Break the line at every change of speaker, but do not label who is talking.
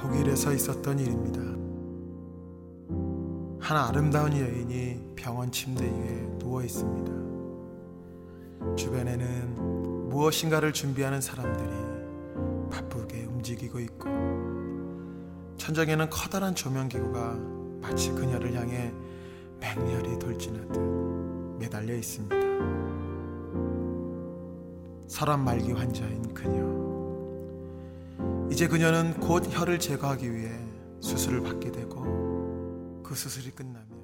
독일에서 있었던 일입니다. 한 아름다운 여인이 병원 침대 위에 누워 있습니다. 주변에는 무엇인가를 준비하는 사람들이 바쁘게 움직이고 있고, 천장에는 커다란 조명기구가 마치 그녀를 향해 맹렬히 돌진하듯 매달려 있습니다. 서랍 말기 환자인 그녀. 이제 그녀는 곧 혀를 제거하기 위해 수술을 받게 되고, 그 수술이 끝나면